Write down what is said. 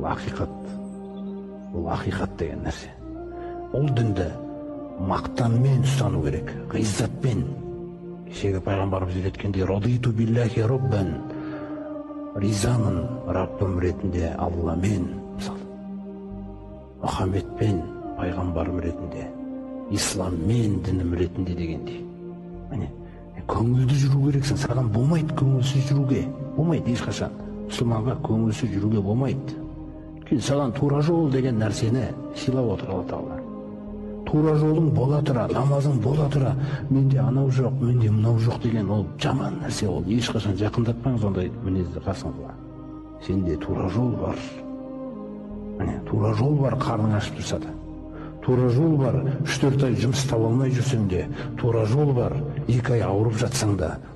Бұл ақиқат. Бұл ақиқат деген нәрсе. Ол дінді мақтанмен ұстану керек, ғиззатпен. Кешегі пайғамбарымыз үйреткендей, радиту биллахи роббан, ризамын Раббым ретінде Алламен, мысалы, Мұхаммедпен пайғамбарым ретінде, исламмен дінім ретінде дегендей. Міне, көңілді жүру керексің, саған болмайды көңілсіз жүруге, болмайды ешқашан. Мұсылманға көңілсіз жүруге болмайды. Саған тура жол деген нәрсені сыйлап отыр Алла Тағала. Тура жолың бола тұра, намазың бола тұра, менде анау жоқ, менде мынау жоқ деген ол жаман нәрсе. Ол ешқашан жақындатпаңыз ондай мінезді қасыңызға. Сенде тура жол бар. Міне, тура жол бар, қарның ашып тұрса да. Тура жол бар, 3-4 ай жұмыс таба алмай жүрсең де, тура жол бар, 2 ай ауырып жатсаң да,